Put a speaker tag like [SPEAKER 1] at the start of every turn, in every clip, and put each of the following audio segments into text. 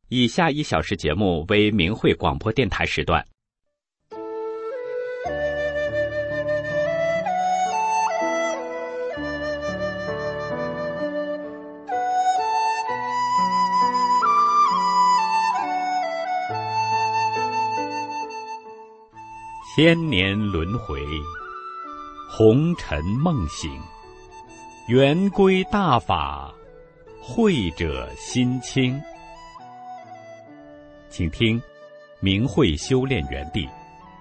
[SPEAKER 1] 以下1小时节目为明慧广播电台时段。千年轮回，红尘梦醒，圆归大法，慧者心清。请听明慧修炼园地。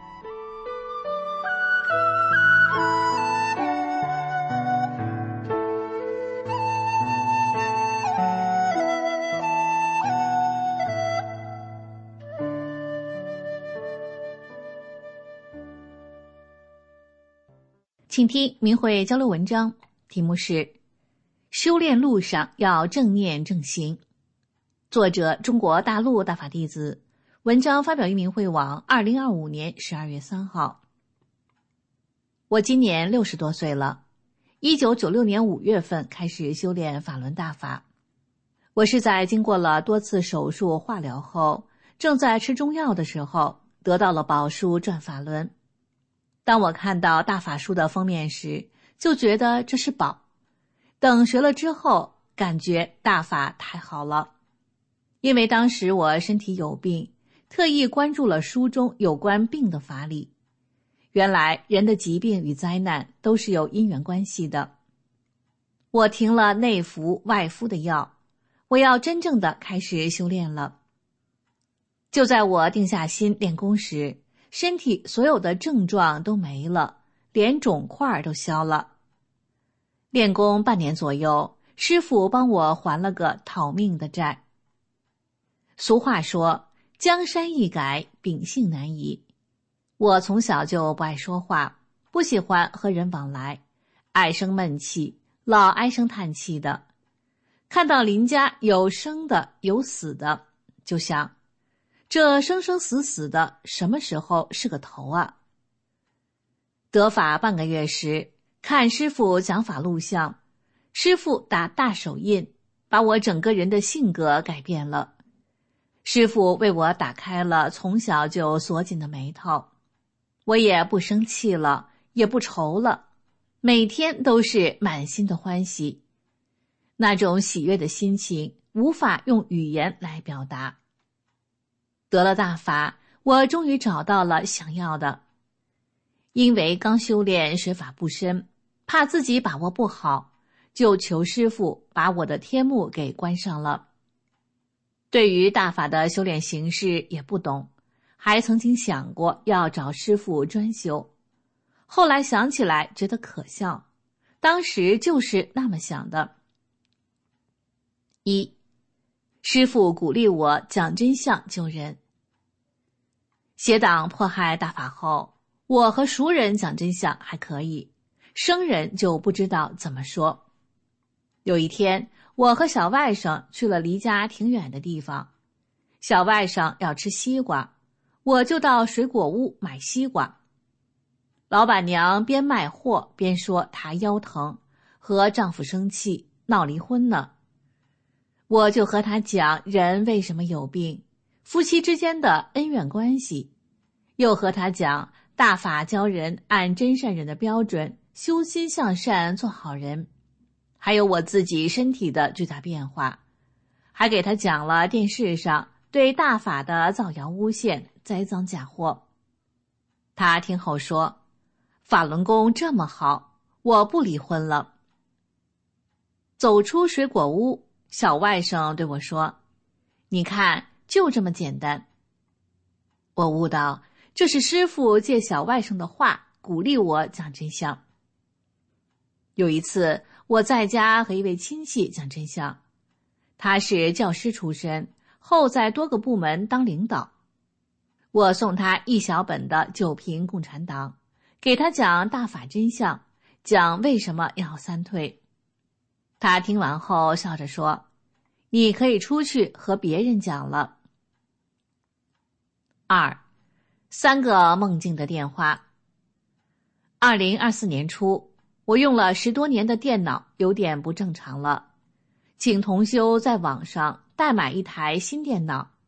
[SPEAKER 2] 请听明慧交流文章，题目是修炼路上要正念正行，作者中国大陆大法弟子，文章发表于明慧网2025年12月3号。我今年60多岁了，1996年5月份开始修炼法轮大法。我是在经过了多次手术化疗后，正在吃中药的时候，得到了宝书转法轮。当我看到大法书的封面时，就觉得这是宝。等学了之后，感觉大法太好了。因为当时我身体有病，特意关注了书中有关病的法理。原来人的疾病与灾难都是有因缘关系的。我停了内服外敷的药，我要真正的开始修炼了。就在我定下心练功时，身体所有的症状都没了，连肿块都消了。练功半年左右，师父帮我还了个讨命的债。俗话说，江山易改，秉性难移。我从小就不爱说话，不喜欢和人往来，爱生闷气，老唉声叹气的。看到邻家有生的有死的，就想这生生死死的，什么时候是个头啊？得法半个月时，看师父讲法录像，师父打大手印，把我整个人的性格改变了。师父为我打开了从小就锁紧的眉头，我也不生气了，也不愁了，每天都是满心的欢喜。那种喜悦的心情，无法用语言来表达。得了大法，我终于找到了想要的。因为刚修炼学法不深，怕自己把握不好，就求师父把我的天目给关上了。对于大法的修炼形式也不懂，还曾经想过要找师父专修。后来想起来觉得可笑，当时就是那么想的。1. 师父鼓励我讲真相救人。邪党迫害大法后，我和熟人讲真相还可以，生人就不知道怎么说。有一天，我和小外甥去了离家挺远的地方，小外甥要吃西瓜，我就到水果屋买西瓜。老板娘边卖货边说她腰疼，和丈夫生气，闹离婚呢。我就和她讲人为什么有病，夫妻之间的恩怨关系，又和她讲大法教人按真善人的标准修心向善做好人，还有我自己身体的巨大变化，还给她讲了电视上对大法的造谣诬陷、栽赃嫁祸。她听后说，法轮功这么好，我不离婚了。走出水果屋，小外甥对我说，你看，就这么简单。我悟到，这是师父借小外甥的话鼓励我讲真相。有一次，我在家和一位亲戚讲真相，他是教师出身，后在多个部门当领导。我送他一小本的《九评共产党》，给他讲大法真相，讲为什么要三退。他听完后笑着说，你可以出去和别人讲了。2. 3个梦境的电话。2024年初，我用了10多年的电脑有点不正常了，请同修在网上代买一台新电脑，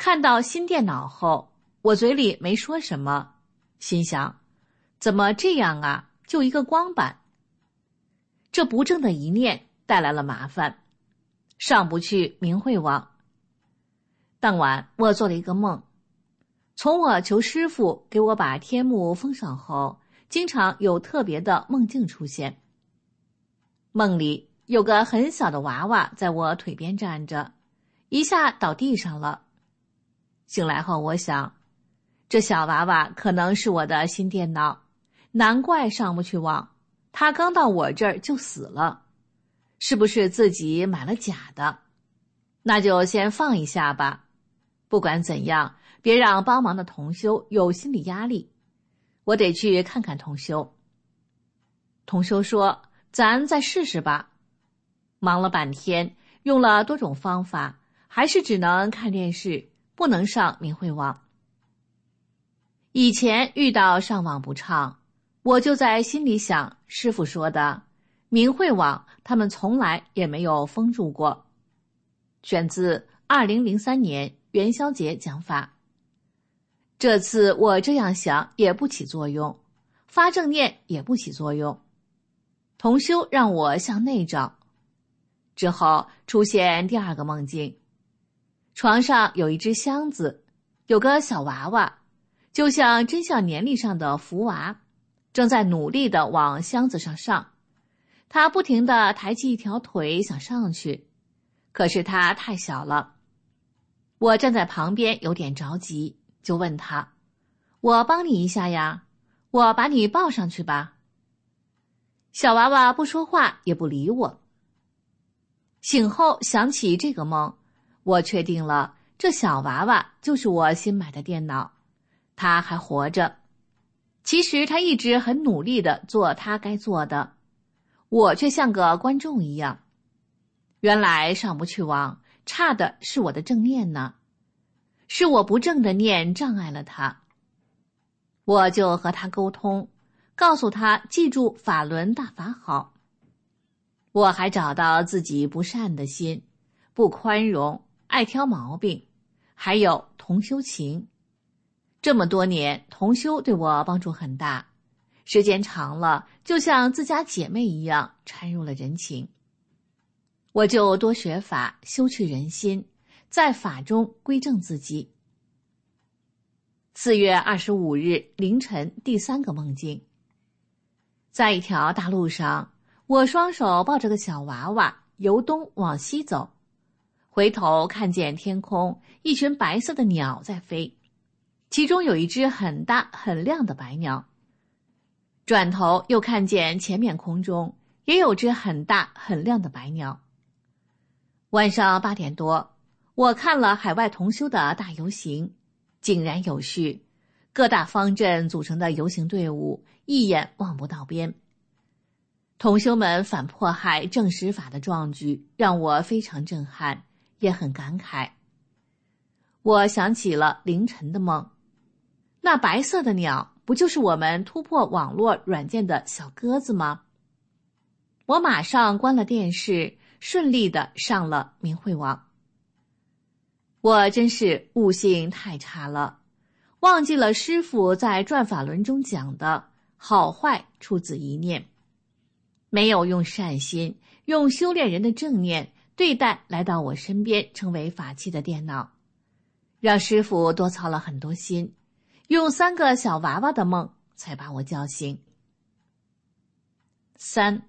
[SPEAKER 2] 看到新电脑后，我嘴里没说什么，心想，怎么这样啊，就一个光板。这不正的一念带来了麻烦，上不去明慧网。当晚我做了一个梦，从我求师父给我把天幕封上后，经常有特别的梦境出现。梦里有个很小的娃娃在我腿边站着，一下倒地上了。醒来后我想，这小娃娃可能是我的新电脑，难怪上不去网，他刚到我这儿就死了，是不是自己买了假的？那就先放一下吧，不管怎样，别让帮忙的同修有心理压力，我得去看看同修。同修说，咱再试试吧。忙了半天，用了多种方法，还是只能看电视，不能上明慧网。以前遇到上网不畅，我就在心里想，师父说的明慧网他们从来也没有封住过。选自2003年元宵节讲法。这次我这样想也不起作用，发正念也不起作用。同修让我向内找。之后出现第二个梦境，床上有一只箱子，有个小娃娃，就像真相年历上的福娃，正在努力地往箱子上上。他不停地抬起一条腿想上去，可是他太小了。我站在旁边有点着急，就问他，我帮你一下呀，我把你抱上去吧。小娃娃不说话也不理我。醒后想起这个梦，我确定了这小娃娃就是我新买的电脑，他还活着。其实他一直很努力地做他该做的，我却像个观众一样。原来上不去网，差的是我的正念呢，是我不正的念障碍了他。我就和他沟通，告诉他记住法轮大法好。我还找到自己不善的心，不宽容，爱挑毛病，还有同修情。这么多年，同修对我帮助很大，时间长了，就像自家姐妹一样掺入了人情。我就多学法，修去人心，在法中归正自己。4月25日凌晨第3个梦境，在一条大路上，我双手抱着个小娃娃，由东往西走，回头看见天空一群白色的鸟在飞，其中有一只很大很亮的白鸟。转头又看见前面空中也有只很大很亮的白鸟。晚上8点多，我看了海外同修的大游行，井然有序，各大方阵组成的游行队伍一眼望不到边。同修们反迫害正实法的壮举让我非常震撼，也很感慨。我想起了凌晨的梦，那白色的鸟不就是我们突破网络软件的小鸽子吗？我马上关了电视，顺利地上了明慧网。我真是悟性太差了，忘记了师父在转法轮中讲的好坏出自一念，没有用善心，用修炼人的正念对待来到我身边成为法器的电脑，让师父多操了很多心，用3个小娃娃的梦才把我叫醒。3.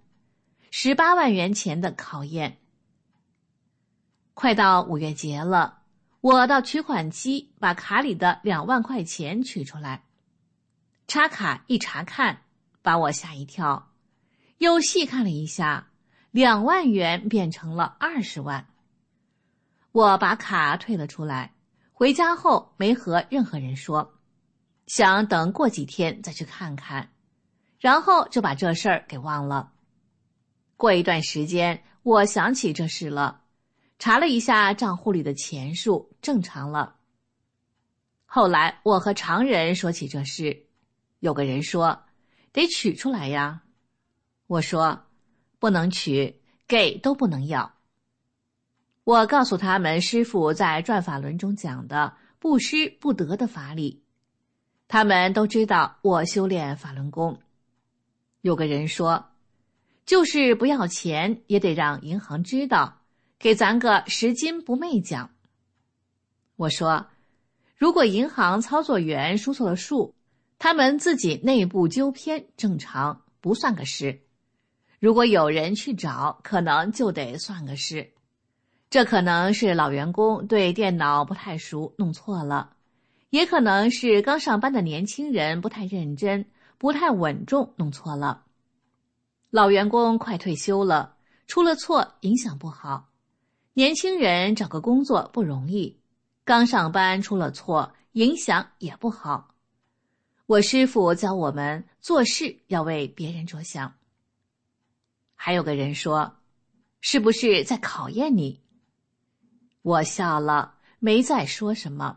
[SPEAKER 2] 18万元钱的考验。快到5月节了，我到取款机把卡里的2万块钱取出来，插卡一查看，把我吓一跳，又细看了一下，2万元变成了20万。我把卡退了出来，回家后没和任何人说，想等过几天再去看看，然后就把这事儿给忘了。过一段时间，我想起这事了，查了一下账户里的钱数，正常了。后来我和常人说起这事，有个人说，得取出来呀。我说，不能取，给都不能要。我告诉他们师父在转法轮中讲的不失不得的法理。他们都知道我修炼法轮功。有个人说，就是不要钱也得让银行知道，给咱个拾金不昧奖。我说，如果银行操作员输错了数，他们自己内部纠偏正常，不算个事。如果有人去找，可能就得算个事。这可能是老员工对电脑不太熟，弄错了，也可能是刚上班的年轻人不太认真，不太稳重，弄错了。老员工快退休了，出了错影响不好。年轻人找个工作不容易，刚上班出了错，影响也不好。我师父教我们做事要为别人着想。还有个人说，是不是在考验你？我笑了，没再说什么。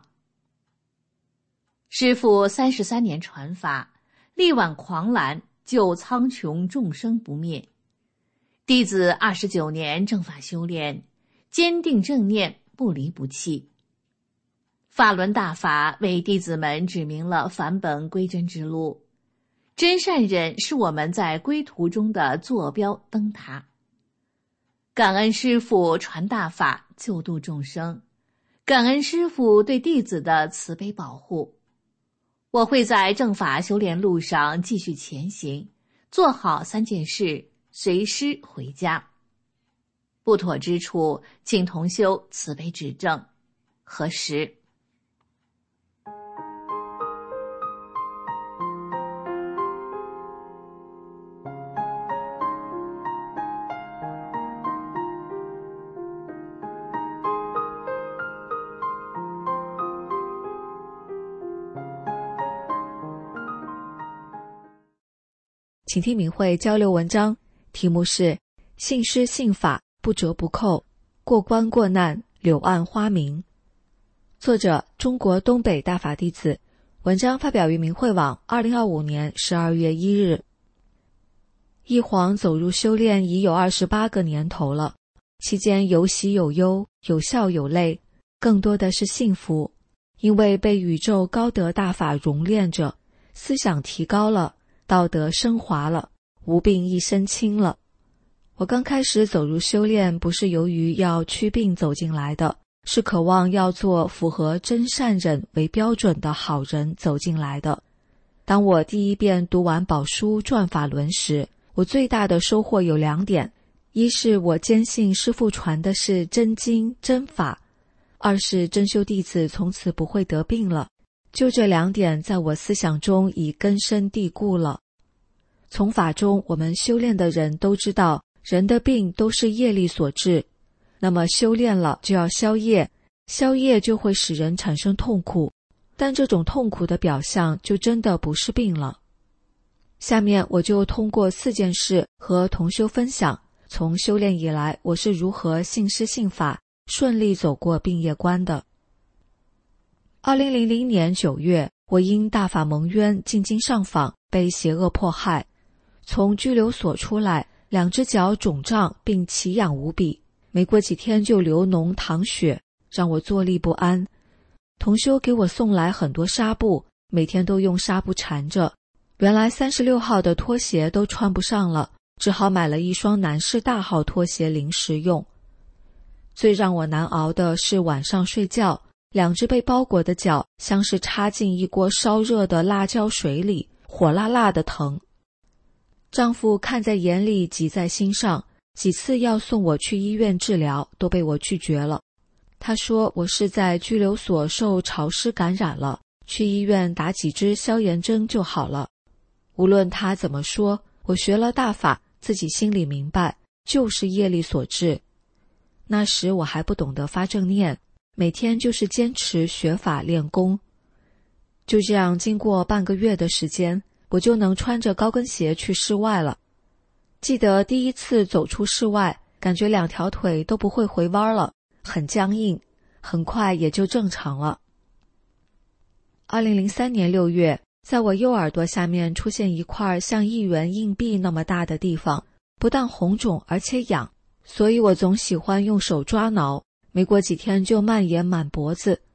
[SPEAKER 2] 师父33年传法，力挽狂澜，救苍穹众生不灭。弟子29年正法修炼，坚定正念，不离不弃。法轮大法为弟子们指明了返本归真之路，真善忍是我们在归途中的坐标灯塔。感恩师父传大法，救度众生，感恩师父对弟子的慈悲保护。我会在正法修炼路上继续前行，做好3件事，随师回家。不妥之处，请同修慈悲指正。何时？
[SPEAKER 3] 请听明慧交流文章，题目是信师信法不折不扣，过关过难柳暗花明。作者中国东北大法弟子，文章发表于明慧网2025年12月1日。一晃走入修炼已有28个年头了，期间有喜有忧，有笑有泪，更多的是幸福，因为被宇宙高德大法熔炼着，思想提高了，道德升华了，无病一身轻了。我刚开始走入修炼，不是由于要祛病走进来的，是渴望要做符合真善忍为标准的好人走进来的。当我第一遍读完宝书转法轮时，我最大的收获有2点：一是我坚信师父传的是真经真法；二是真修弟子从此不会得病了。就这2点在我思想中已根深蒂固了。从法中我们修炼的人都知道，人的病都是业力所致，那么修炼了就要消业，消业就会使人产生痛苦，但这种痛苦的表象就真的不是病了。下面我就通过4件事和同修分享，从修炼以来我是如何信师信法，顺利走过病业关的。2000年9月，我因大法蒙冤进京上访，被邪恶迫害。从拘留所出来，2只脚肿胀并奇痒无比，没过几天就流脓淌血，让我坐立不安。同修给我送来很多纱布，每天都用纱布缠着。原来36号的拖鞋都穿不上了，只好买了一双男士大号拖鞋临时用。最让我难熬的是晚上睡觉，2只被包裹的脚像是插进一锅烧热的辣椒水里，火辣辣的疼。丈夫看在眼里，急在心上，几次要送我去医院治疗，都被我拒绝了。他说我是在拘留所受潮湿感染了，去医院打几支消炎针就好了。无论他怎么说，我学了大法，自己心里明白，就是业力所致。那时我还不懂得发正念，每天就是坚持学法练功。就这样经过半个月的时间，我就能穿着高跟鞋去室外了。记得第一次走出室外，感觉2条腿都不会回弯了，很僵硬，很快也就正常了。2003年6月，在我右耳朵下面出现一块像1元硬币那么大的地方，不但红肿而且痒，所以我总喜欢用手抓挠，没过几天就蔓延满脖子。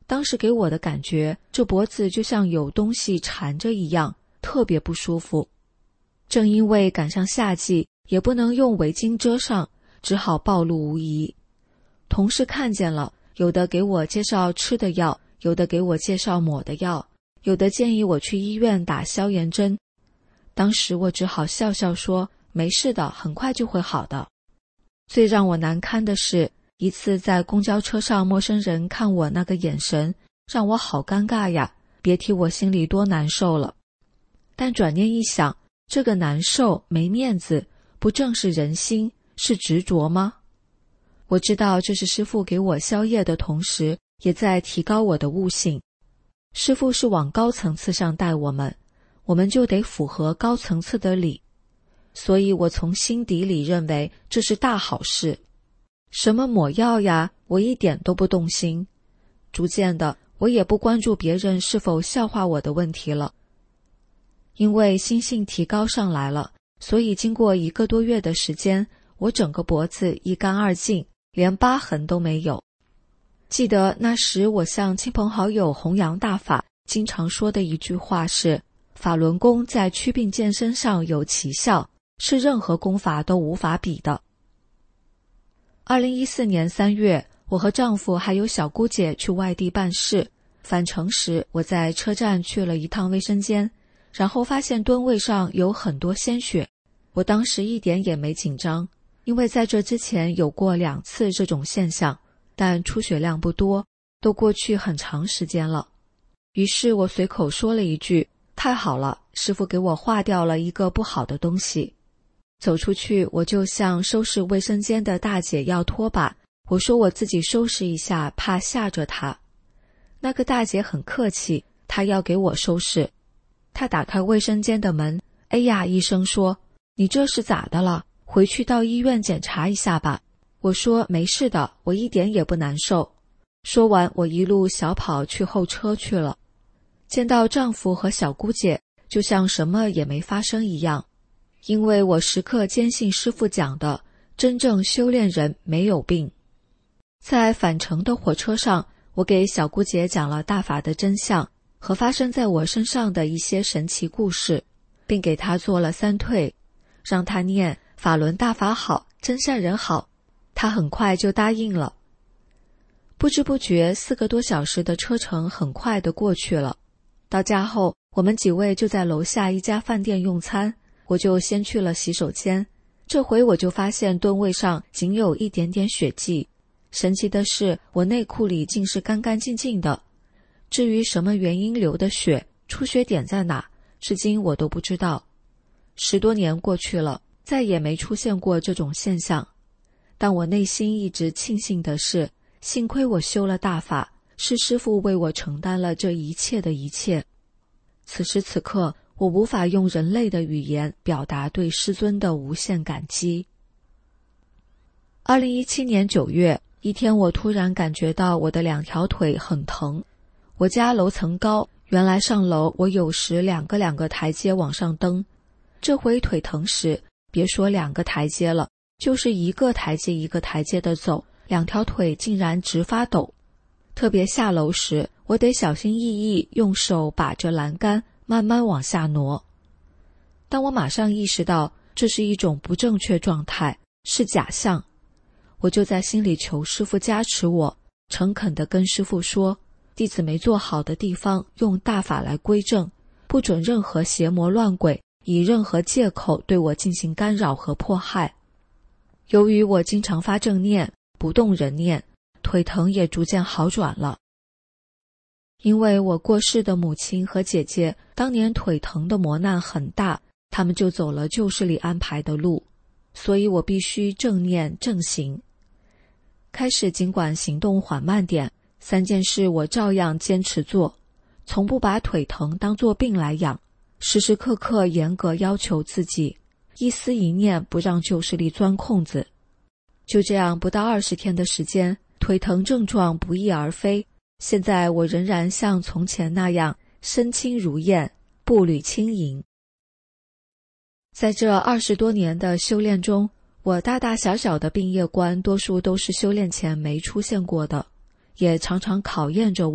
[SPEAKER 3] 当时给我的感觉，这脖子就像有东西缠着一样，特别不舒服。正因为赶上夏季，也不能用围巾遮上，只好暴露无遗。同事看见了，有的给我介绍吃的药，有的给我介绍抹的药，有的建议我去医院打消炎针。当时我只好笑笑说，没事的，很快就会好的。最让我难堪的是，一次在公交车上，陌生人看我那个眼神，让我好尴尬呀，别提我心里多难受了。但转念一想，这个难受没面子，不正是人心，是执着吗？我知道这是师父给我消业的同时，也在提高我的悟性。师父是往高层次上带我们，我们就得符合高层次的理。所以我从心底里认为这是大好事。什么抹药呀，我一点都不动心。逐渐的，我也不关注别人是否笑话我的问题了。因为心性提高上来了，所以经过1个多月的时间，我整个脖子一干二净，连疤痕都没有。记得那时我向亲朋好友弘扬大法，经常说的一句话是，法轮功在祛病健身上有奇效，是任何功法都无法比的。2014年3月，我和丈夫还有小姑姐去外地办事，返程时我在车站去了一趟卫生间，然后发现蹲位上有很多鲜血。我当时一点也没紧张，因为在这之前有过2次这种现象，但出血量不多，都过去很长时间了。于是我随口说了一句，太好了，师父给我化掉了一个不好的东西。走出去，我就向收拾卫生间的大姐要拖把，我说我自己收拾一下，怕吓着她。那个大姐很客气，她要给我收拾。她打开卫生间的门，哎呀一声说，你这是咋的了？回去到医院检查一下吧。我说没事的，我一点也不难受。说完，我一路小跑去候车去了。见到丈夫和小姑姐，就像什么也没发生一样。因为我时刻坚信师父讲的，真正修炼人没有病。在返程的火车上，我给小姑姐讲了大法的真相和发生在我身上的一些神奇故事，并给她做了3退，让她念法轮大法好，真善人好。她很快就答应了。不知不觉4个多小时的车程很快地过去了。到家后，我们几位就在楼下一家饭店用餐，我就先去了洗手间。这回我就发现蹲位上仅有一点点血迹，神奇的是我内裤里竟是干干净净的。至于什么原因流的血，出血点在哪，至今我都不知道。10多年过去了，再也没出现过这种现象。但我内心一直庆幸的是，幸亏我修了大法，是师父为我承担了这一切的一切。此时此刻，我无法用人类的语言表达对师尊的无限感激。2017年9月，一天我突然感觉到我的2条腿很疼。我家楼层高，原来上楼我有时2个台阶往上蹬，这回腿疼时，别说2个台阶了，就是一个台阶一个台阶的走，2条腿竟然直发抖。特别下楼时，我得小心翼翼用手把着栏杆慢慢往下挪。但我马上意识到这是一种不正确状态，是假象。我就在心里求师父加持我，诚恳地跟师父说，弟子没做好的地方用大法来归正，不准任何邪魔乱鬼以任何借口对我进行干扰和迫害。由于我经常发正念，不动人念，腿疼也逐渐好转了。因为我过世的母亲和姐姐当年腿疼的磨难很大，他们就走了旧势力安排的路，所以我必须正念正行。开始尽管行动缓慢点，3件事我照样坚持做，从不把腿疼当作病来养，时时刻刻严格要求自己，一丝一念不让旧势力钻空子。就这样不到20天的时间，腿疼症状不翼而飞。现在我仍然像从前那样身轻如燕，步履轻盈。在这20多年的修炼中，我大大小小的病业观多数都是修炼前没出现过的，也常常考验着我，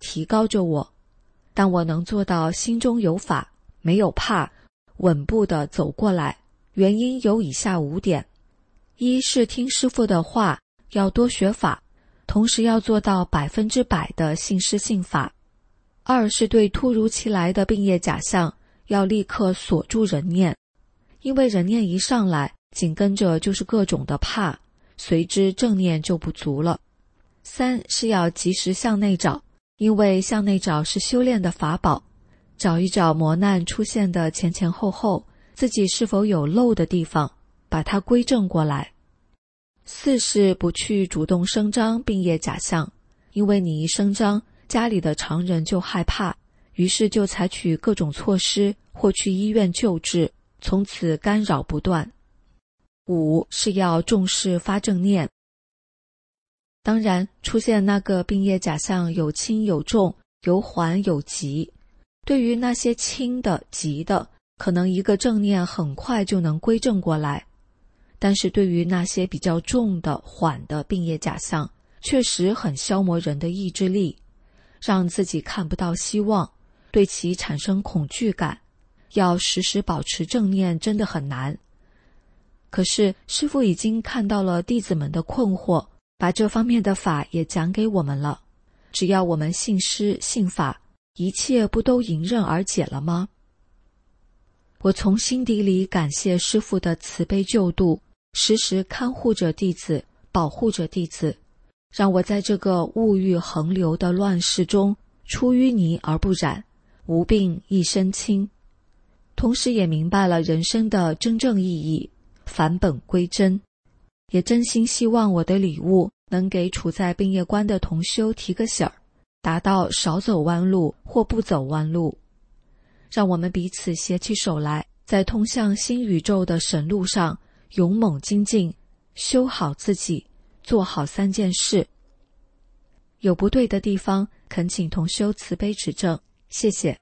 [SPEAKER 3] 提高着我，但我能做到心中有法，没有怕，稳步地走过来，原因有以下5点：一是听师父的话，要多学法，同时要做到100%的信师信法；二是对突如其来的病业假象，要立刻锁住人念，因为人念一上来，紧跟着就是各种的怕，随之正念就不足了。三是要及时向内找，因为向内找是修炼的法宝，找一找磨难出现的前前后后，自己是否有漏的地方，把它归正过来。四是不去主动声张病业假象，因为你一声张，家里的常人就害怕，于是就采取各种措施或去医院救治，从此干扰不断。五是要重视发正念。当然，出现那个病业假象有轻有重，有缓有急。对于那些轻的、急的，可能一个正念很快就能归正过来。但是对于那些比较重的、缓的病业假象，确实很消磨人的意志力，让自己看不到希望，对其产生恐惧感。要时时保持正念真的很难。可是师父已经看到了弟子们的困惑，把这方面的法也讲给我们了。只要我们信师信法，一切不都迎刃而解了吗？我从心底里感谢师父的慈悲救度，时时看护着弟子，保护着弟子，让我在这个物欲横流的乱世中出淤泥而不染，无病一身轻。同时也明白了人生的真正意义，返本归真。也真心希望我的礼物能给处在病业关的同修提个醒儿，达到少走弯路或不走弯路。让我们彼此携起手来，在通向新宇宙的神路上勇猛精进，修好自己，做好3件事。有不对的地方，恳请同修慈悲指正，谢谢。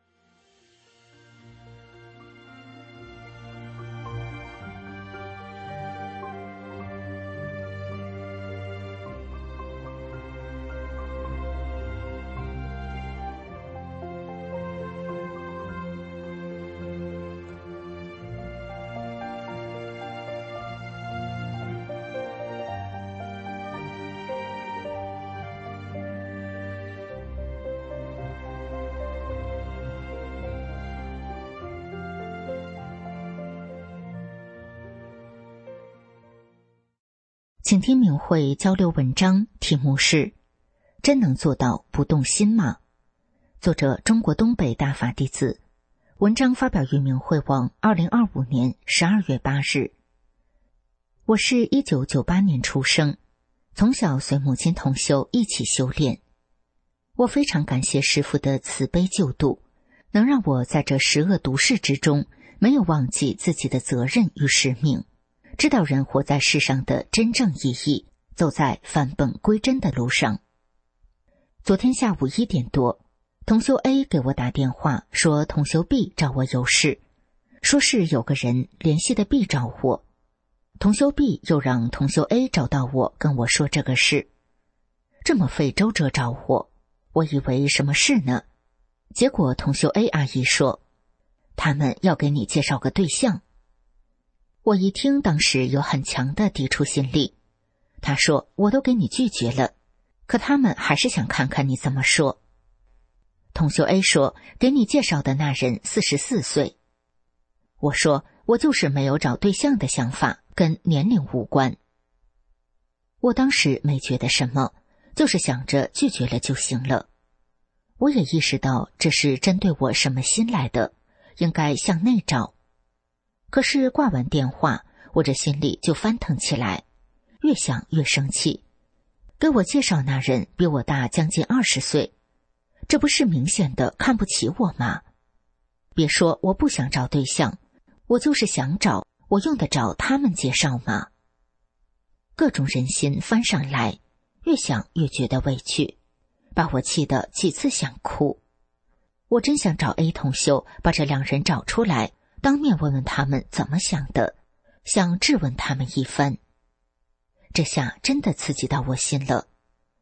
[SPEAKER 4] 请听明慧交流文章，题目是真能做到不动心吗？作者中国东北大法弟子，文章发表于明慧网2025年12月8日。我是1998年出生，从小随母亲同修一起修炼。我非常感谢师父的慈悲救度，能让我在这十恶毒世之中没有忘记自己的责任与使命，知道人活在世上的真正意义，走在返本归真的路上。昨天下午1点多，同修 A 给我打电话说同修 B 找我有事，说是有个人联系的 B 找我。同修 B 又让同修 A 找到我跟我说这个事。这么费周折找我以为什么事呢？结果同修 A 阿姨说他们要给你介绍个对象。我一听，当时有很强的抵触心理。他说我都给你拒绝了，可他们还是想看看你怎么说。同修 A 说给你介绍的那人44岁。我说我就是没有找对象的想法，跟年龄无关。我当时没觉得什么，就是想着拒绝了就行了。我也意识到这是针对我什么心来的，应该向内找。可是挂完电话，我这心里就翻腾起来，越想越生气。给我介绍那人比我大将近20岁，这不是明显的看不起我吗？别说我不想找对象，我就是想找，我用得着他们介绍吗？各种人心翻上来，越想越觉得委屈，把我气得几次想哭。我真想找 A 同修把这2人找出来，当面问问他们怎么想的，想质问他们一番。这下真的刺激到我心了，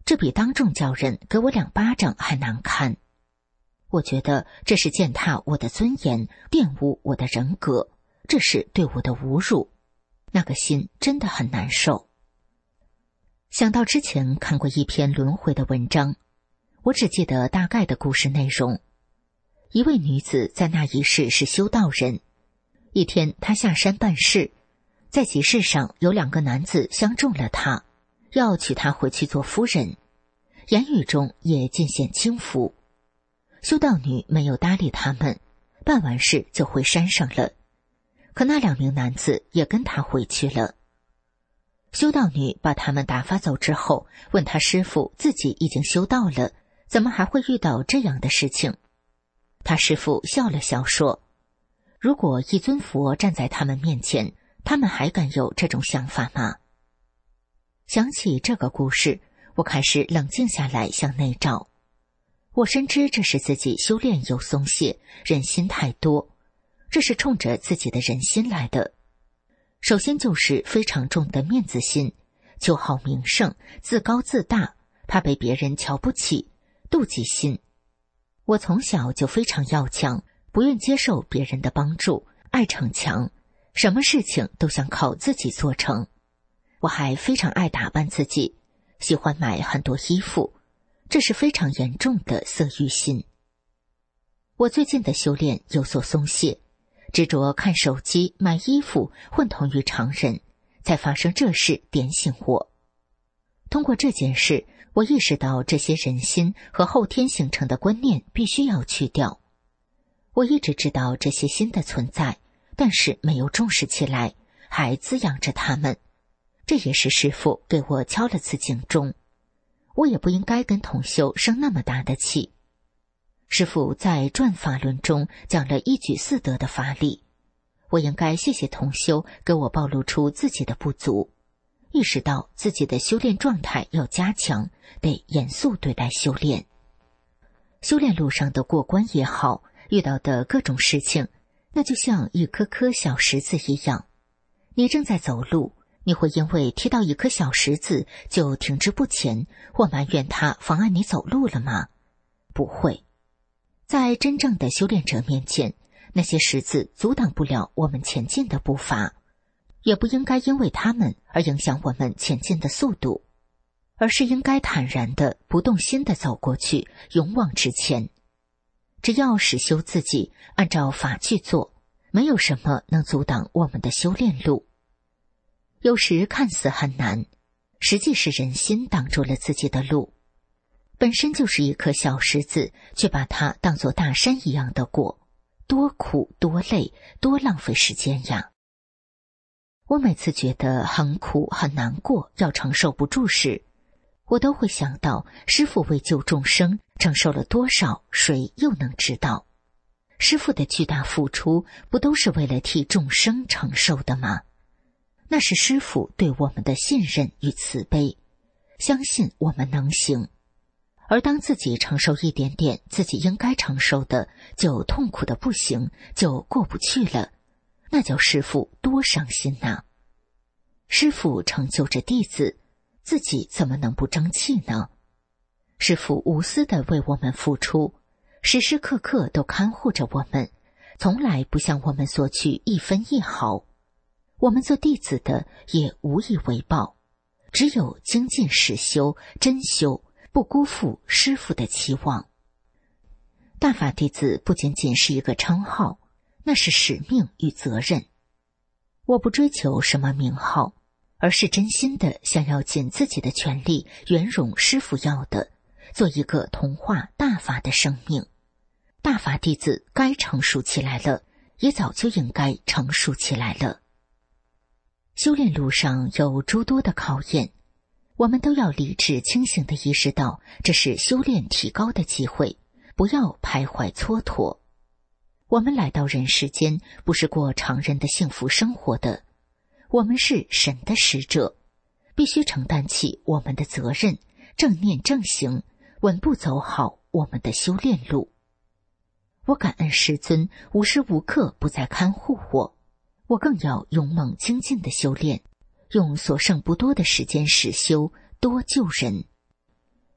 [SPEAKER 4] 这比当众叫人给我2巴掌还难堪。我觉得这是践踏我的尊严，玷污我的人格，这是对我的侮辱，那个心真的很难受。想到之前看过一篇轮回的文章，我只记得大概的故事内容。一位女子在那一世是修道人，一天她下山办事，在集市上有2个男子相中了她，要娶她回去做夫人，言语中也尽显轻浮。修道女没有搭理他们，办完事就回山上了。可那2名男子也跟她回去了。修道女把他们打发走之后，问她师父自己已经修道了，怎么还会遇到这样的事情？他师父笑了笑说，如果一尊佛站在他们面前，他们还敢有这种想法吗？想起这个故事，我开始冷静下来向内照。我深知这是自己修炼有松懈，人心太多，这是冲着自己的人心来的。首先就是非常重的面子心，求好名声，自高自大，怕被别人瞧不起，妒忌心。我从小就非常要强，不愿接受别人的帮助，爱逞强，什么事情都想靠自己做成。我还非常爱打扮自己，喜欢买很多衣服，这是非常严重的色欲心。我最近的修炼有所松懈，执着看手机、买衣服，混同于常人，才发生这事点醒我。通过这件事，我意识到这些人心和后天形成的观念必须要去掉。我一直知道这些心的存在，但是没有重视起来，还滋养着他们。这也是师父给我敲了次警钟。我也不应该跟同修生那么大的气。师父在转法轮中讲了一举4得的法理，我应该谢谢同修给我暴露出自己的不足，意识到自己的修炼状态要加强，得严肃对待修炼。修炼路上的过关也好，遇到的各种事情，那就像一颗颗小石子一样。你正在走路，你会因为踢到一颗小石子就停滞不前，或埋怨它妨碍你走路了吗？不会。在真正的修炼者面前，那些石子阻挡不了我们前进的步伐，也不应该因为它们而影响我们前进的速度，而是应该坦然的、不动心的走过去，勇往直前。只要实修自己，按照法去做，没有什么能阻挡我们的修炼路。有时看似很难，实际是人心挡住了自己的路。本身就是一颗小石子，却把它当作大山一样的过，多苦多累，多浪费时间呀。我每次觉得很苦很难过，要承受不住时，我都会想到师父为救众生承受了多少，谁又能知道？师父的巨大付出不都是为了替众生承受的吗？那是师父对我们的信任与慈悲，相信我们能行。而当自己承受一点点自己应该承受的，就痛苦的不行，就过不去了，那叫师父多伤心呐！师父成就着弟子，自己怎么能不争气呢？师父无私地为我们付出，时时刻刻都看护着我们，从来不向我们索取一分一毫。我们做弟子的也无以为报，只有精进实修，真修，不辜负师父的期望。大法弟子不仅仅是一个称号，那是使命与责任。我不追求什么名号，而是真心的想要尽自己的全力，圆融师父要的，做一个同化大法的生命。大法弟子该成熟起来了，也早就应该成熟起来了。修炼路上有诸多的考验，我们都要理智清醒地意识到，这是修炼提高的机会，不要徘徊蹉跎。我们来到人世间，不是过常人的幸福生活的，我们是神的使者，必须承担起我们的责任，正念正行，稳步走好我们的修炼路。我感恩师尊无时无刻不在看护我更要勇猛精进的修炼，用所剩不多的时间实修，多救人。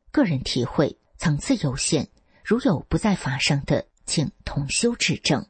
[SPEAKER 4] 个人体会层次有限，如有不在法上的，请同修指正。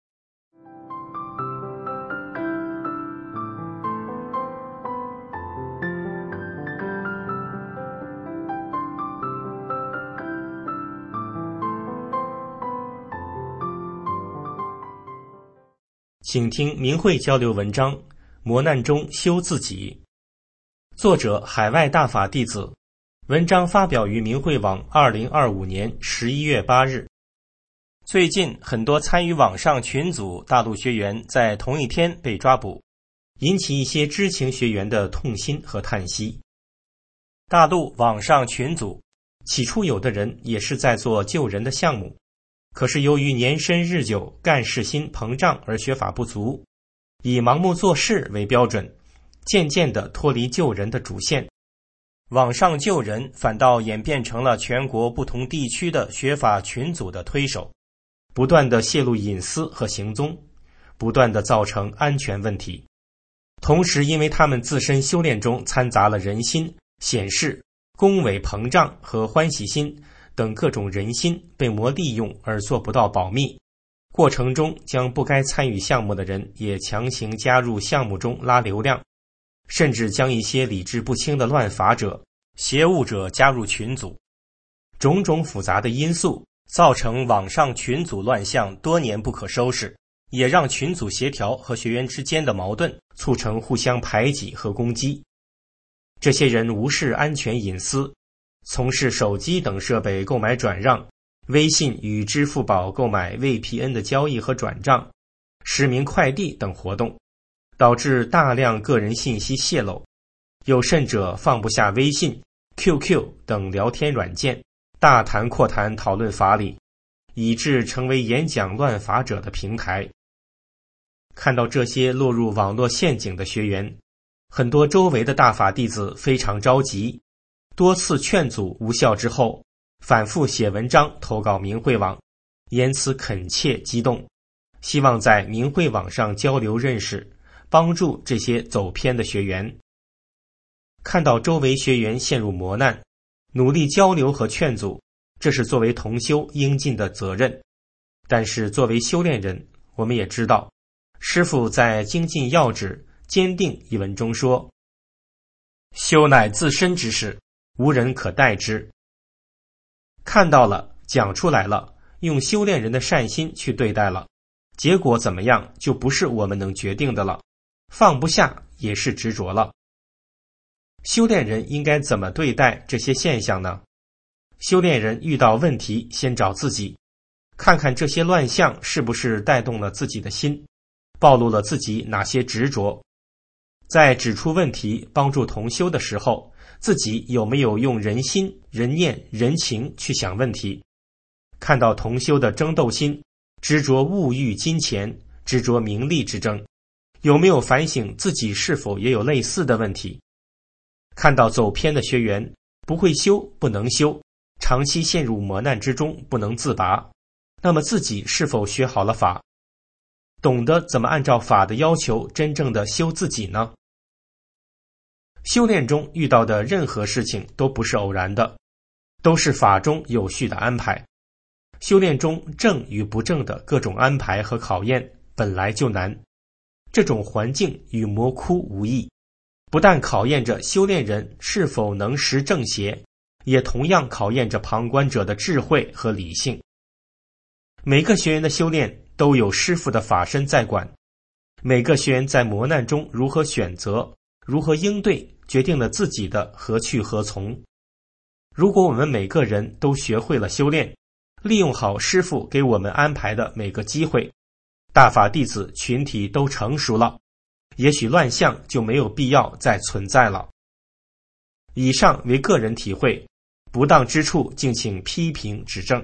[SPEAKER 5] 请听明慧交流文章《磨难中修自己》，作者海外大法弟子，文章发表于明慧网2025年11月8日。最近很多参与网上群组大陆学员在同一天被抓捕，引起一些知情学员的痛心和叹息。大陆网上群组起初有的人也是在做救人的项目，可是由于年深日久，干事心膨胀而学法不足，以盲目做事为标准，渐渐地脱离救人的主线。网上救人反倒演变成了全国不同地区的学法群组的推手，不断地泄露隐私和行踪，不断地造成安全问题。同时因为他们自身修炼中掺杂了人心、显示、恭维膨胀和欢喜心等各种人心被魔利用而做不到保密，过程中将不该参与项目的人也强行加入项目中拉流量，甚至将一些理智不清的乱法者、邪物者加入群组。种种复杂的因素造成网上群组乱象多年不可收拾，也让群组协调和学员之间的矛盾促成互相排挤和攻击。这些人无视安全隐私，从事手机等设备购买转让、微信与支付宝购买 VPN 的交易和转账、实名快递等活动，导致大量个人信息泄露。有甚者放不下微信、QQ 等聊天软件，大谈阔谈讨论法理，以致成为演讲乱法者的平台。看到这些落入网络陷阱的学员，很多周围的大法弟子非常着急，多次劝阻无效之后，反复写文章投稿明慧网，言辞恳切激动，希望在明慧网上交流认识，帮助这些走偏的学员。看到周围学员陷入磨难，努力交流和劝阻，这是作为同修应尽的责任。但是作为修炼人，我们也知道，师父在精进要旨坚定一文中说，修乃自身之事，无人可代之。看到了，讲出来了，用修炼人的善心去对待了，结果怎么样就不是我们能决定的了，放不下也是执着了。修炼人应该怎么对待这些现象呢？修炼人遇到问题先找自己，看看这些乱象是不是带动了自己的心，暴露了自己哪些执着。在指出问题帮助同修的时候，自己有没有用人心、人念、人情去想问题？看到同修的争斗心，执着物欲金钱，执着名利之争，有没有反省自己是否也有类似的问题？看到走偏的学员，不会修，不能修，长期陷入磨难之中不能自拔，那么自己是否学好了法？懂得怎么按照法的要求真正的修自己呢？修炼中遇到的任何事情都不是偶然的，都是法中有序的安排。修炼中正与不正的各种安排和考验本来就难，这种环境与魔窟无异，不但考验着修炼人是否能识正邪，也同样考验着旁观者的智慧和理性。每个学员的修炼都有师父的法身在管，每个学员在磨难中如何选择，如何应对，决定了自己的何去何从。如果我们每个人都学会了修炼，利用好师父给我们安排的每个机会，大法弟子群体都成熟了，也许乱象就没有必要再存在了。以上为个人体会，不当之处敬请批评指正。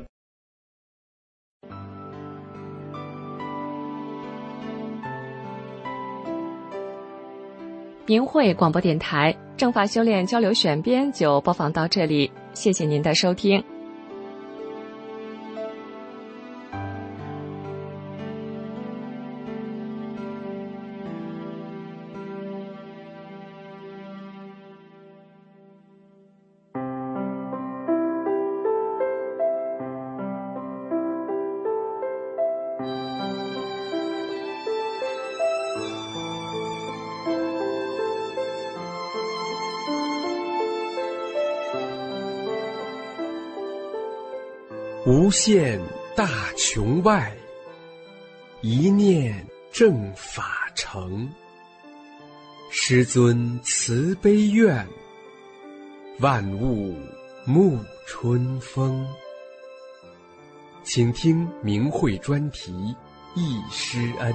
[SPEAKER 6] 明慧广播电台正法修炼交流选编就播放到这里，谢谢您的收听。
[SPEAKER 7] 无限大穹外，一念正法成。师尊慈悲愿，万物沐春风。请听明慧专题《忆师恩》。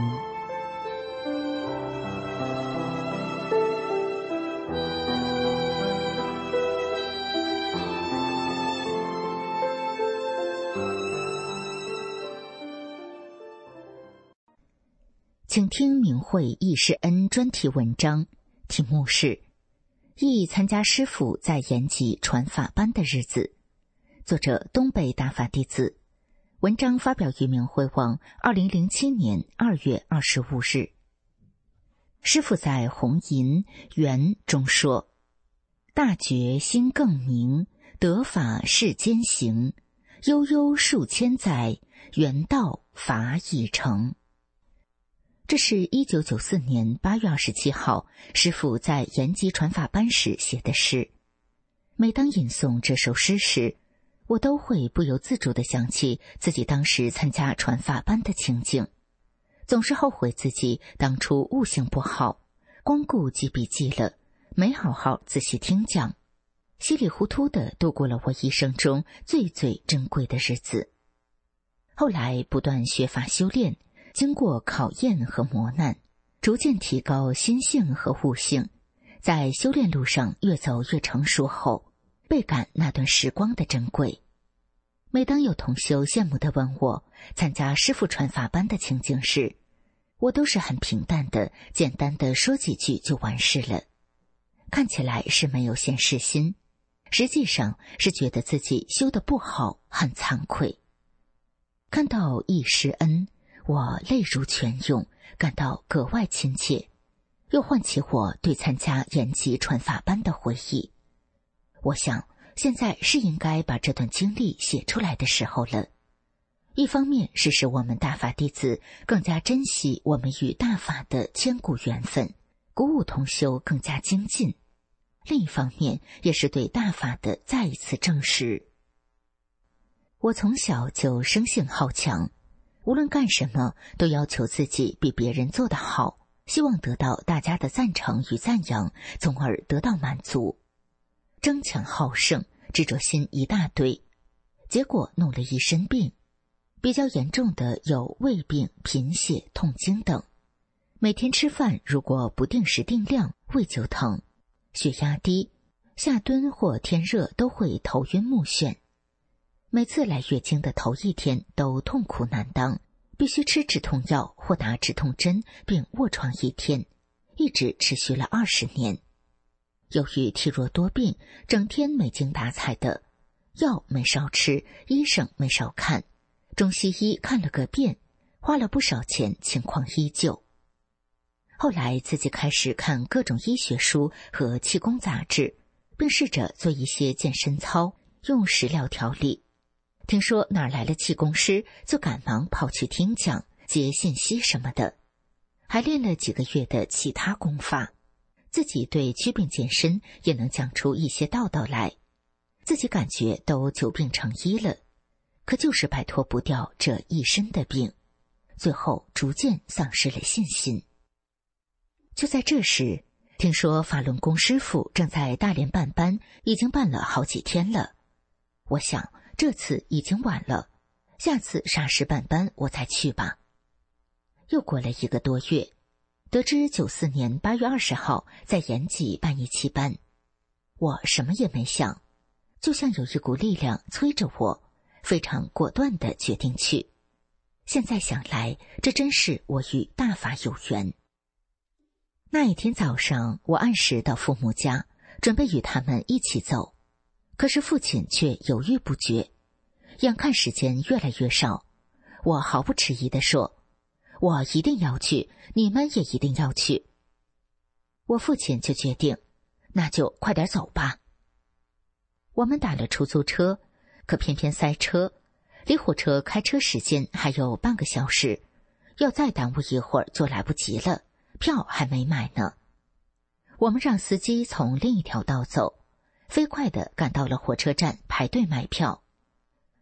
[SPEAKER 4] 请听明慧忆师恩专题文章，题目是忆参加师父在延吉传法班的日子，作者东北大法弟子。文章发表于明慧网2007年2月25日。师父在弘银圆中说：大觉心更明，得法世间行，悠悠数千载，圆道法已成。这是1994年8月27号师父在延吉传法班时写的诗。每当吟诵这首诗时，我都会不由自主地想起自己当时参加传法班的情景，总是后悔自己当初悟性不好，光顾记笔记了，没好好仔细听讲，稀里糊涂地度过了我一生中最最珍贵的日子。后来不断学法修炼，经过考验和磨难，逐渐提高心性和悟性，在修炼路上越走越成熟后，倍感那段时光的珍贵。每当有同修羡慕地问我参加师父传法班的情景时，我都是很平淡的简单的说几句就完事了。看起来是没有现世心，实际上是觉得自己修得不好，很惭愧。看到忆师恩，我泪如泉涌，感到格外亲切，又唤起我对参加延吉传法班的回忆。我想现在是应该把这段经历写出来的时候了。一方面是使我们大法弟子更加珍惜我们与大法的千古缘分，鼓舞同修更加精进；另一方面也是对大法的再一次证实。我从小就生性好强，无论干什么都要求自己比别人做得好，希望得到大家的赞成与赞扬，从而得到满足。争强好胜，执着心一大堆，结果弄了一身病，比较严重的有胃病、贫血、痛经等。每天吃饭如果不定时定量，胃就疼，血压低，下蹲或天热都会头晕目眩。每次来月经的头一天都痛苦难当，必须吃止痛药或打止痛针，并卧床一天，一直持续了20年。由于体弱多病，整天没精打采的，药没少吃，医生没少看，中西医看了个遍，花了不少钱，情况依旧。后来自己开始看各种医学书和气功杂志，并试着做一些健身操，用食疗调理。听说哪儿来了气功师，就赶忙跑去听讲、接信息什么的，还练了几个月的其他功法。自己对祛病健身也能讲出一些道道来，自己感觉都久病成医了，可就是摆脱不掉这一身的病，最后逐渐丧失了信心。就在这时，听说法轮功师父正在大连办班，已经办了好几天了。我想这次已经晚了，下次啥时办班我再去吧。又过了1个多月，得知94年8月20号在延吉办一期班，我什么也没想，就像有一股力量催着我，非常果断地决定去。现在想来，这真是我与大法有缘。那一天早上，我按时到父母家，准备与他们一起走，可是父亲却犹豫不决。眼看时间越来越少，我毫不迟疑地说：我一定要去，你们也一定要去。我父亲就决定，那就快点走吧。我们打了出租车，可偏偏塞车，离火车开车时间还有半个小时，要再耽误一会儿就来不及了，票还没买呢。我们让司机从另一条道走，飞快地赶到了火车站排队买票。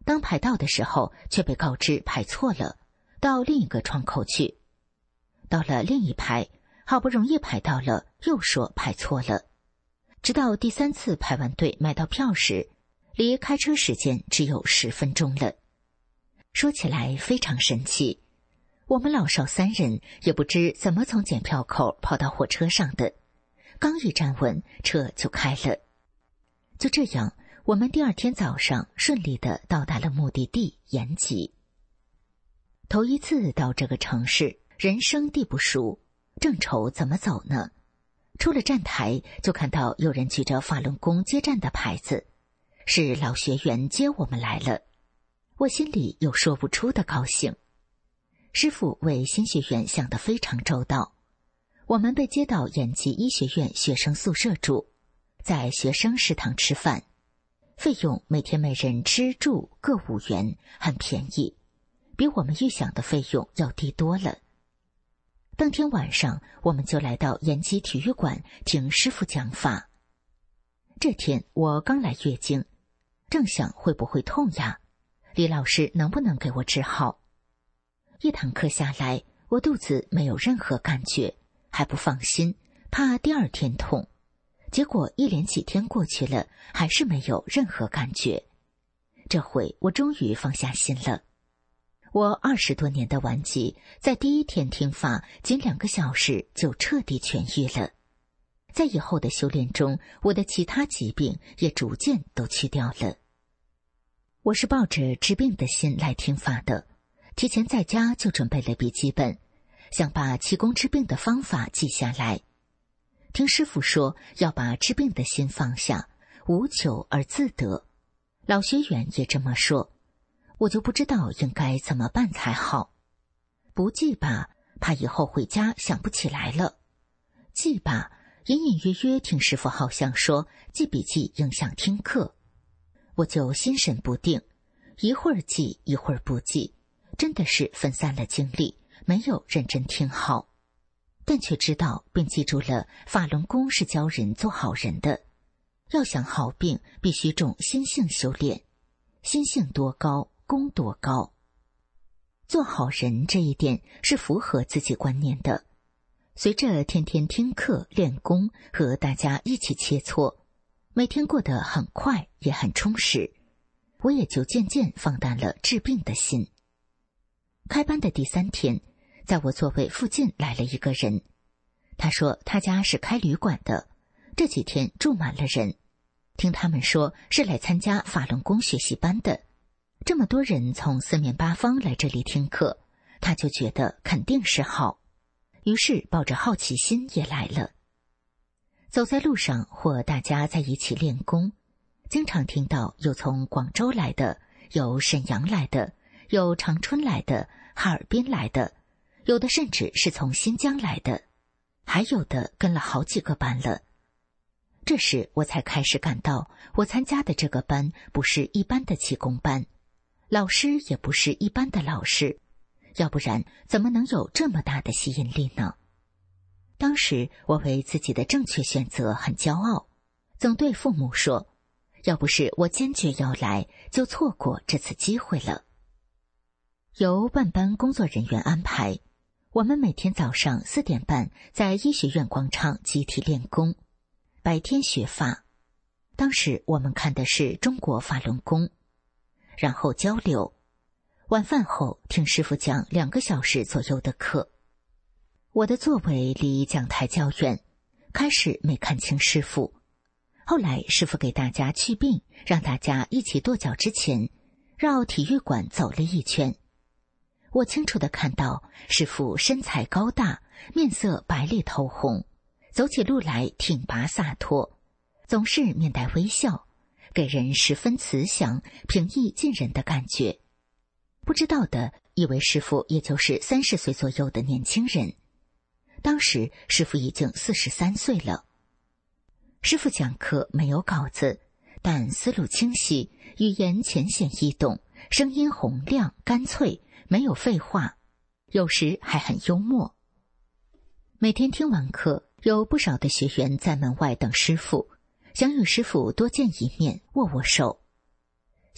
[SPEAKER 4] 当排到的时候，却被告知排错了，到另一个窗口去。到了另一排，好不容易排到了，又说排错了。直到第3次排完队买到票时，离开车时间只有10分钟了。说起来非常神奇，我们老少3人也不知怎么从检票口跑到火车上的，刚一站稳，车就开了。就这样，我们第2天早上顺利地到达了目的地延吉。头一次到这个城市，人生地不熟，正愁怎么走呢。出了站台，就看到有人举着法轮功接站的牌子，是老学员接我们来了。我心里有说不出的高兴。师父为新学员想得非常周到，我们被接到延吉医学院学生宿舍住，在学生食堂吃饭，费用每天每人吃住各5元，很便宜，比我们预想的费用要低多了。当天晚上，我们就来到延吉体育馆听师父讲法。这天我刚来月经，正想会不会痛呀，李老师能不能给我治好。1堂课下来，我肚子没有任何感觉，还不放心，怕第2天痛。结果一连几天过去了，还是没有任何感觉。这回我终于放下心了。我20多年的顽疾，在第1天听法仅2个小时就彻底痊愈了。在以后的修炼中，我的其他疾病也逐渐都去掉了。我是抱着治病的心来听法的，提前在家就准备了笔记本，想把气功治病的方法记下来。听师父说要把治病的心放下，无求而自得，老学员也这么说，我就不知道应该怎么办才好。不记吧，怕以后回家想不起来了；记吧，隐隐约约听师父好像说记笔记影响听课，我就心神不定，一会儿记一会儿不记，真的是分散了精力，没有认真听好。但却知道并记住了法轮功是教人做好人的，要想好病必须重心性修炼，心性多高功多高。做好人这一点是符合自己观念的。随着天天听课练功，和大家一起切磋，每天过得很快也很充实，我也就渐渐放淡了治病的心。开班的第3天，在我座位附近来了一个人，他说他家是开旅馆的，这几天住满了人，听他们说是来参加法轮功学习班的。这么多人从4面8方来这里听课，他就觉得肯定是好，于是抱着好奇心也来了。走在路上或大家在一起练功，经常听到有从广州来的，有沈阳来的，有长春来的，哈尔滨来的，有的甚至是从新疆来的，还有的跟了好几个班了。这时我才开始感到，我参加的这个班不是一般的气功班，老师也不是一般的老师，要不然怎么能有这么大的吸引力呢？当时我为自己的正确选择很骄傲，总对父母说，要不是我坚决要来，就错过这次机会了。由办班工作人员安排，我们每天早上4点半在医学院广场集体练功，白天学法。当时我们看的是中国法轮功，然后交流，晚饭后听师父讲2个小时左右的课。我的座位离讲台较远，开始没看清师父，后来师父给大家祛病，让大家一起跺脚之前，绕体育馆走了一圈。我清楚地看到师父身材高大，面色白里透红，走起路来挺拔洒脱，总是面带微笑，给人十分慈祥平易近人的感觉。不知道的以为师父也就是30岁左右的年轻人，当时师父已经43岁了。师父讲课没有稿子，但思路清晰，语言浅显易懂，声音洪亮干脆，没有废话，有时还很幽默。每天听完课，有不少的学员在门外等师父，想与师父多见一面，握握手。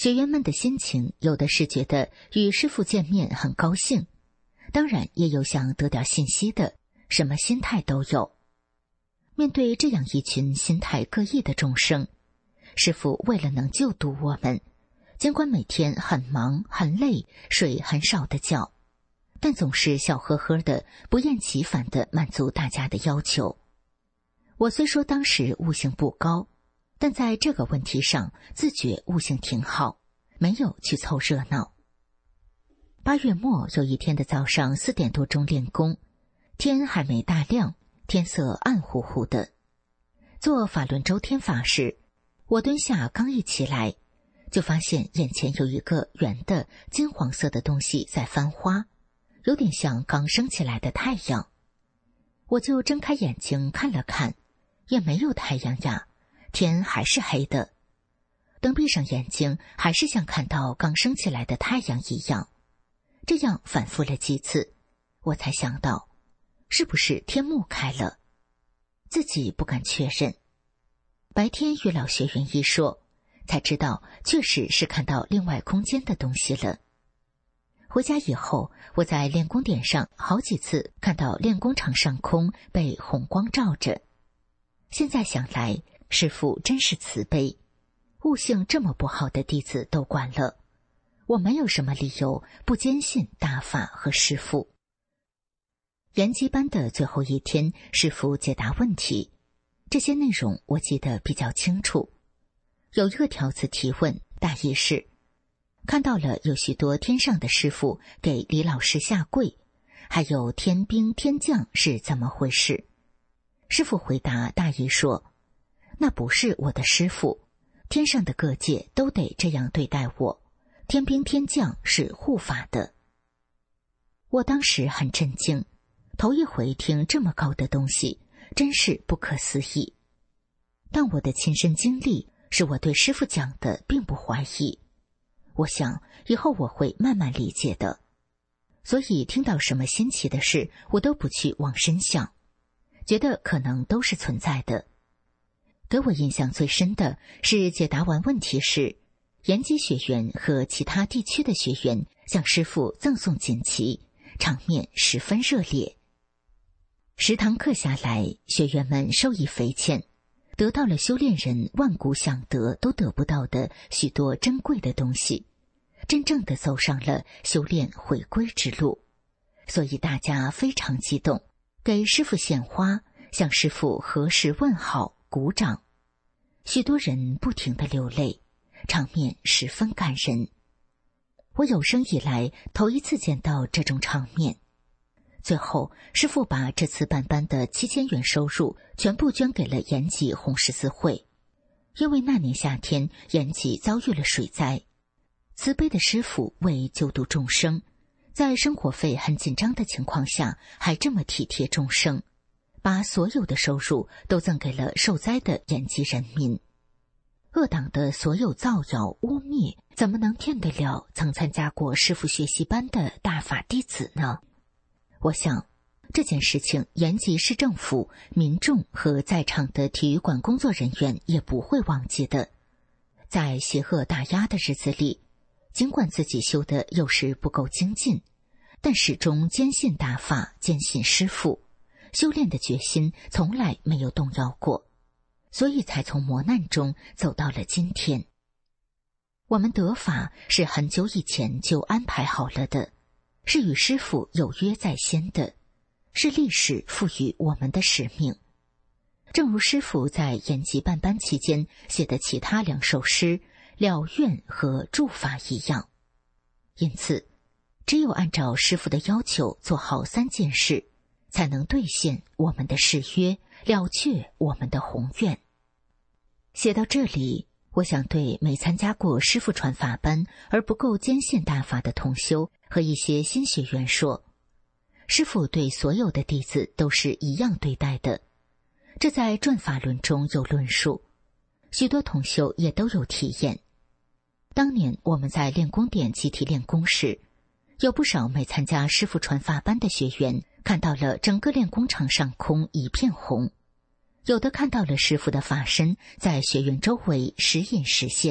[SPEAKER 4] 学员们的心情，有的是觉得与师父见面很高兴，当然也有想得点信息的，什么心态都有。面对这样一群心态各异的众生，师父为了能救度我们，尽管每天很忙很累，睡很少的觉，但总是笑呵呵的，不厌其烦的满足大家的要求。我虽说当时悟性不高，但在这个问题上自觉悟性挺好，没有去凑热闹。8月末有一天的早上4点多钟练功，天还没大亮，天色暗乎乎的。做法轮周天法时，我蹲下刚一起来，就发现眼前有一个圆的金黄色的东西在翻花，有点像刚升起来的太阳。我就睁开眼睛看了看，也没有太阳呀，天还是黑的。等闭上眼睛，还是像看到刚升起来的太阳一样。这样反复了几次，我才想到，是不是天幕开了？自己不敢确认。白天与老学员一说，才知道确实是看到另外空间的东西了。回家以后，我在练功点上好几次看到练功场上空被红光照着。现在想来，师父真是慈悲，悟性这么不好的弟子都管了，我没有什么理由不坚信大法和师父。研习班的最后一天，师父解答问题，这些内容我记得比较清楚。有一个条子提问，大意是看到了有许多天上的师父给李老师下跪，还有天兵天将是怎么回事？师父回答大意说，那不是我的师父，天上的各界都得这样对待我，天兵天将是护法的。我当时很震惊，头一回听这么高的东西，真是不可思议。但我的亲身经历使我对师父讲的并不怀疑，我想以后我会慢慢理解的。所以听到什么新奇的事，我都不去往深想，觉得可能都是存在的。给我印象最深的是解答完问题时，延吉学员和其他地区的学员向师父赠送锦旗，场面十分热烈。10堂课下来，学员们受益匪浅，得到了修炼人万古想得都得不到的许多珍贵的东西，真正的走上了修炼回归之路。所以大家非常激动，给师父献花，向师父合十问好，鼓掌。许多人不停地流泪，场面十分感人。我有生以来头一次见到这种场面。最后，师父把这次办班的7000元收入全部捐给了延吉红十字会，因为那年夏天延吉遭遇了水灾，慈悲的师父为救度众生，在生活费很紧张的情况下，还这么体贴众生，把所有的收入都赠给了受灾的延吉人民。恶党的所有造谣污蔑，怎么能骗得了曾参加过师父学习班的大法弟子呢？我想这件事情延吉市政府、民众和在场的体育馆工作人员也不会忘记的。在邪恶打压的日子里，尽管自己修的有时不够精进，但始终坚信大法，坚信师父，修炼的决心从来没有动摇过，所以才从磨难中走到了今天。我们得法是很久以前就安排好了的，是与师父有约在先的，是历史赋予我们的使命。正如师父在延吉办班期间写的其他2首诗《了愿》和《祝法》一样。因此，只有按照师父的要求做好3件事，才能兑现我们的誓约，了却我们的宏愿。写到这里，我想对没参加过师父传法班而不够坚信大法的同修和一些新学员说，师父对所有的弟子都是一样对待的，这在转法轮中有论述，许多同修也都有体验。当年我们在练功点集体练功时，有不少没参加师父传法班的学员看到了整个练功场上空一片红，有的看到了师父的法身在学员周围时隐时现，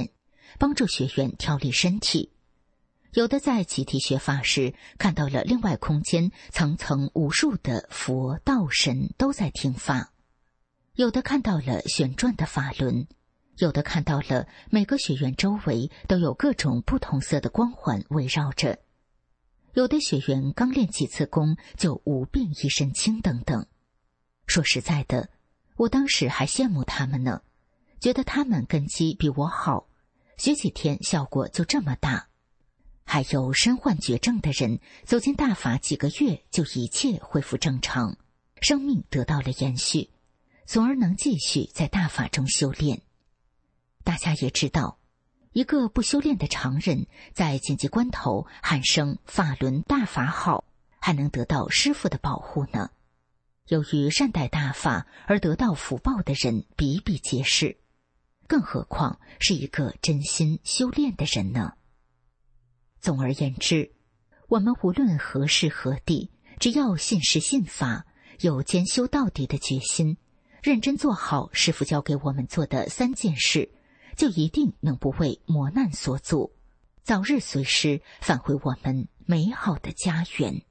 [SPEAKER 4] 帮助学员调理身体。有的在集体学法时看到了另外空间层层无数的佛道神都在听法，有的看到了旋转的法轮，有的看到了每个学员周围都有各种不同色的光环围绕着，有的学员刚练几次功就无病一身轻等等。说实在的，我当时还羡慕他们呢，觉得他们根基比我好，学几天效果就这么大。还有身患绝症的人走进大法几个月就一切恢复正常，生命得到了延续，从而能继续在大法中修炼。大家也知道，一个不修炼的常人在紧急关头喊声法轮大法好，还能得到师父的保护呢。由于善待大法而得到福报的人比比皆是，更何况是一个真心修炼的人呢？总而言之，我们无论何时何地，只要信师信法，有坚修到底的决心，认真做好师父教给我们做的3件事，就一定能不为磨难所阻，早日随师返回我们美好的家园。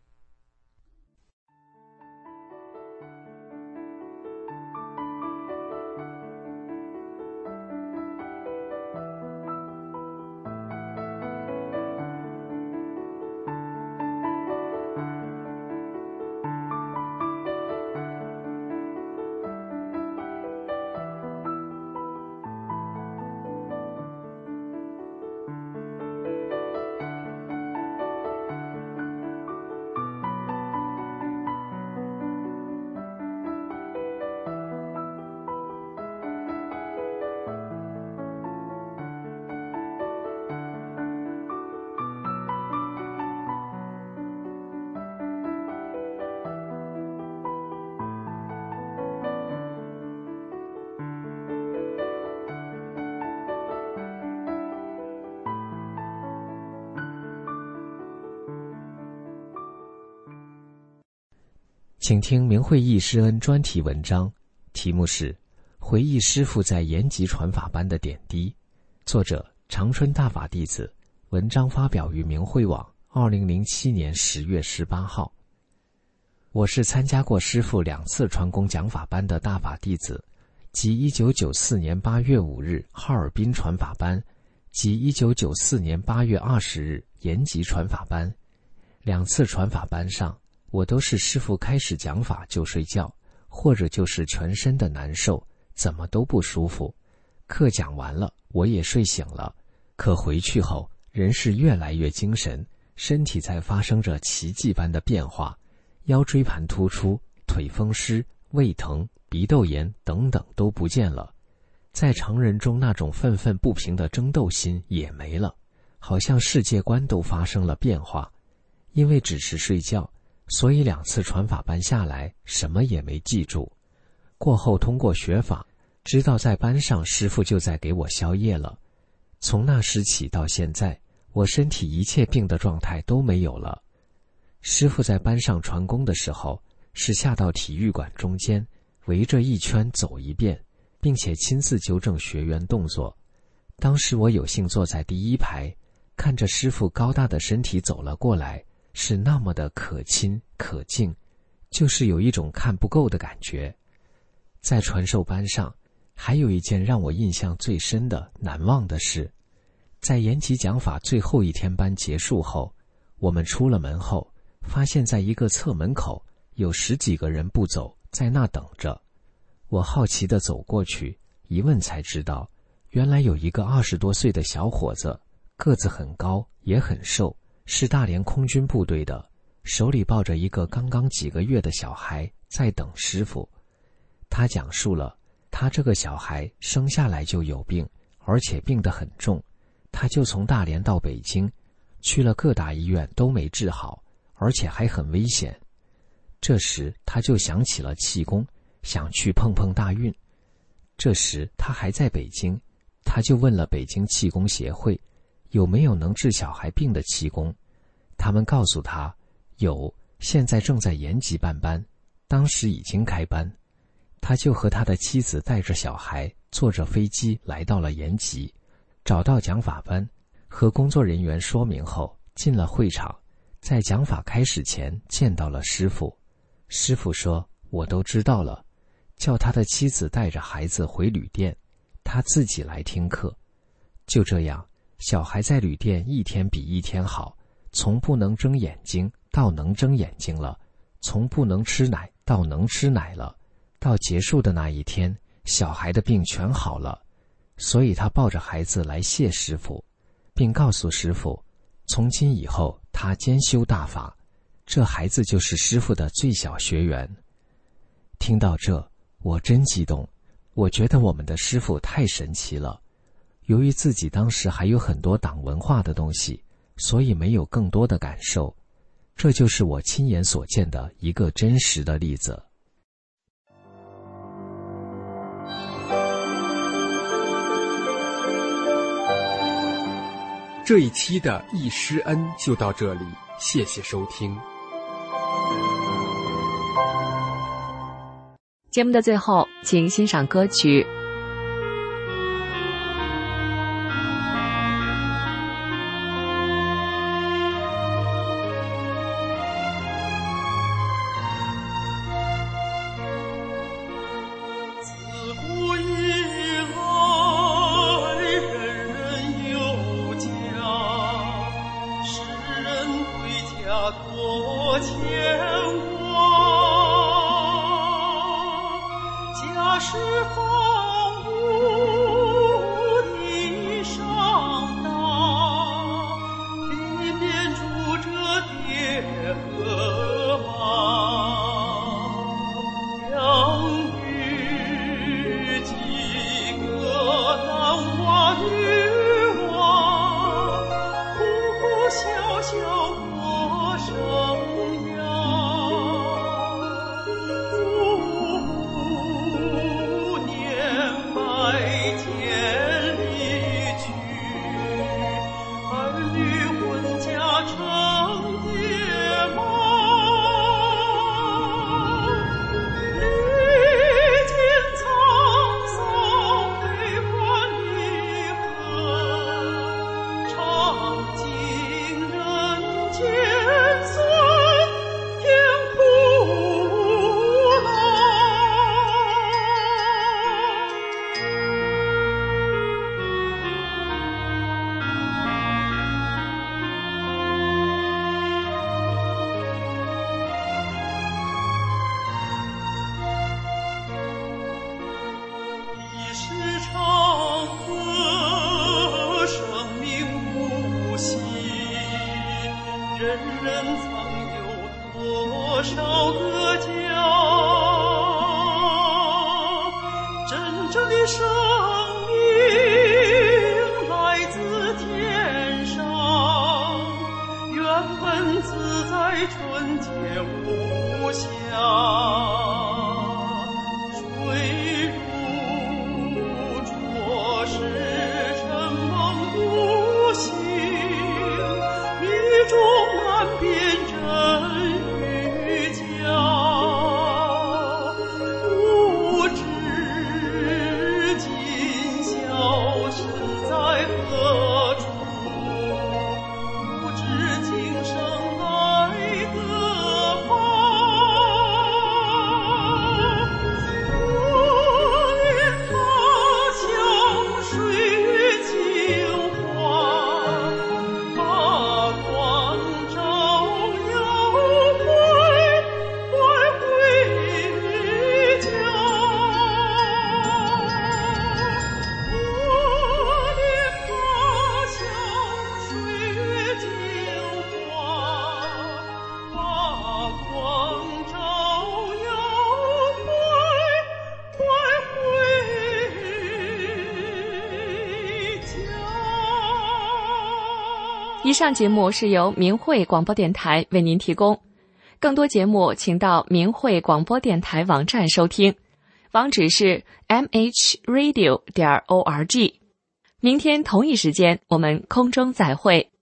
[SPEAKER 8] 请听明慧忆师恩专题文章，题目是《回忆师父在延吉传法班的点滴》，作者长春大法弟子，文章发表于明慧网2007年10月18号。我是参加过师父2次传功讲法班的大法弟子，即1994年8月5日哈尔滨传法班，及1994年8月20日延吉传法班。2次传法班上，我都是师父开始讲法就睡觉，或者就是全身的难受，怎么都不舒服。课讲完了，我也睡醒了，可回去后人是越来越精神，身体在发生着奇迹般的变化，腰椎盘突出，腿风湿，胃疼，鼻窦炎等等都不见了。在常人中那种愤愤不平的争斗心也没了，好像世界观都发生了变化。因为只是睡觉，所以2次传法班下来什么也没记住。过后通过学法，知道在班上师父就在给我宵夜了。从那时起到现在，我身体一切病的状态都没有了。师父在班上传功的时候，是下到体育馆中间，围着一圈走一遍，并且亲自纠正学员动作。当时我有幸坐在第1排，看着师父高大的身体走了过来，是那么的可亲可敬，就是有一种看不够的感觉。在传授班上，还有一件让我印象最深的难忘的事，在延吉讲法最后一天班结束后，我们出了门后，发现在一个侧门口有10几个人不走，在那等着。我好奇地走过去，一问才知道，原来有一个20多岁的小伙子，个子很高，也很瘦，是大连空军部队的，手里抱着一个刚刚几个月的小孩，在等师父。他讲述了他这个小孩生下来就有病，而且病得很重，他就从大连到北京，去了各大医院都没治好，而且还很危险。这时他就想起了气功，想去碰碰大运。这时他还在北京，他就问了北京气功协会有没有能治小孩病的气功。他们告诉他有，现在正在延吉办班，当时已经开班。他就和他的妻子带着小孩坐着飞机来到了延吉， 找到讲法班，和工作人员说明后，进了会场，在讲法开始前见到了师父。师父说：“我都知道了，叫他的妻子带着孩子回旅店，他自己来听课。”就这样，小孩在旅店一天比一天好，从不能睁眼睛到能睁眼睛了，从不能吃奶到能吃奶了。到结束的那一天，小孩的病全好了，所以他抱着孩子来谢师父，并告诉师父，从今以后他兼修大法，这孩子就是师父的最小学员。听到这，我真激动，我觉得我们的师父太神奇了。由于自己当时还有很多党文化的东西，所以没有更多的感受。这就是我亲眼所见的一个真实的例子。
[SPEAKER 7] 这一期的忆师恩就到这里，谢谢收听。
[SPEAKER 6] 节目的最后，请欣赏歌曲。以上节目是由明慧广播电台为您提供，更多节目请到明慧广播电台网站收听，网址是 mhradio.org。明天同一时间我们空中再会。